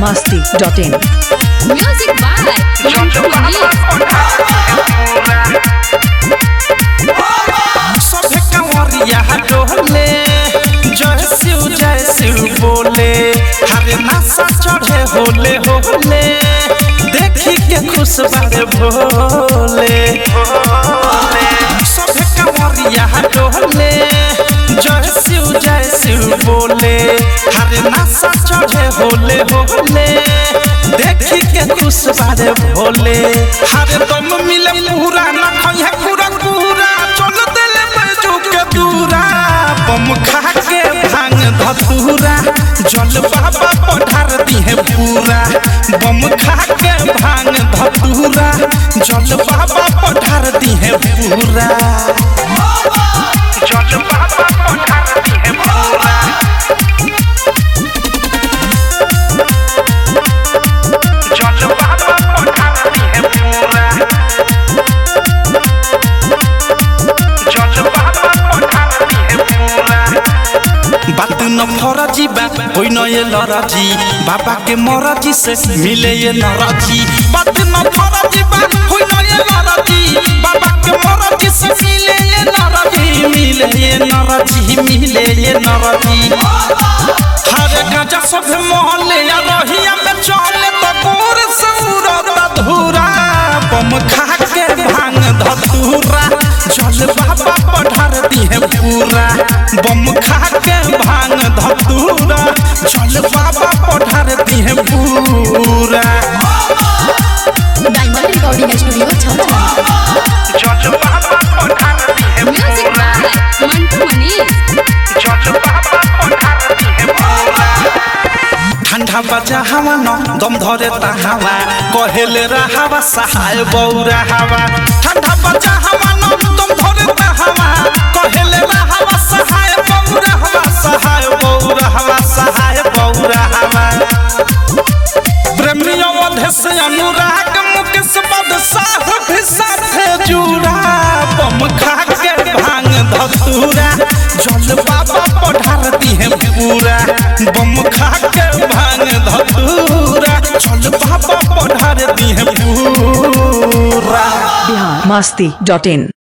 biharmasti.in. Music by Mantu Mani. सभे कंवरिया डोले जय शिव बोले हरे नासा चढ़े होले होले देखी के खुश बारे भोले सभे कंवरिया डोले जय शिव बोले हरे नासा चढ़े होले होले देखी के खुश बारे भोले हरे दम मिले पूरा न खइहे पूरा पूरा चल दिले बैजू के दूरा बम खा के भांग धतूरा जल बाबा पढ़ार दिहे पूरा बम खा के भांग धतूरा जल बाबा पढ़ार दिहे पूरा जल बाबा पढ़ार दिहे पूरा जल बाबा पढ़ार दिहे पूरा जल बाबा पढ़ार दिहे पूरा बात न फरजी बा होई न ये लरजी बाबा के मरजी से मिले ये नरजी बात न फरजी बा होई न ये लरजी बाबा के मरजी से मिले ये नरजी मिले ये नरजी हरे गजा सब मोहल्ले या रहिया में चले तो गोर सौरत धूरा बम खा के भांग धतूरा जल बाबा पढ़ार दिहे पूरा बम खा के भांग धतूरा जल बाबा पढ़ार दिहे पूरा Diamond Recording Studio, Chhapra. जल बाबा पढ़ार दिहे Music by Mantu Mani. जल बाबा पढ़ार दिहे पूरा ठंडा बजा हवा न दम धरे तहावा कहेले रहावा सहाय बौरा हवा ठंडा बजा हवा न दम धरे तहावा कहेले रहावा सहाय बौरा हवा सहाय बौरा हवा सहाय बौरा हवा प्रेमियों वधेस अनुराग मुकेश बादशाह भी साथे जुड़ा बम खा के भांग धतूरा जल बाबा पढ़ार दिहे पूरा बम खा के भांग धतूरा जल बाबा पढ़ार दिहे पूरा biharmasti.in.